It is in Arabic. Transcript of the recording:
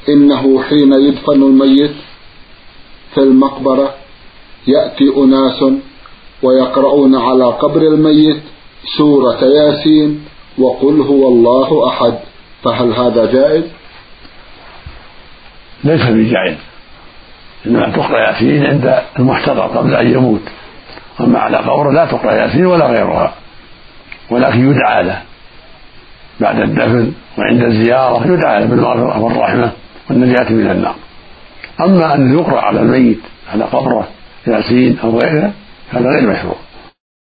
إنه حين يدفن الميت في المقبرة يأتي أناس ويقرؤون على قبر الميت سورة ياسين وقل هو الله أحد، فهل هذا جائز؟ ليس بجائز، إنما تقرأ ياسين عند المحتضر قبل أن يموت، أما على قبره لا تقرأ ياسين ولا غيرها، ولكن يدعى له بعد الدفن وعند الزيارة، يدعى له بالمغفرة والرحمة والنجاة من النار. أما أن يقرأ على الميت على قبره ياسين أو غيره هذا غير مشروع.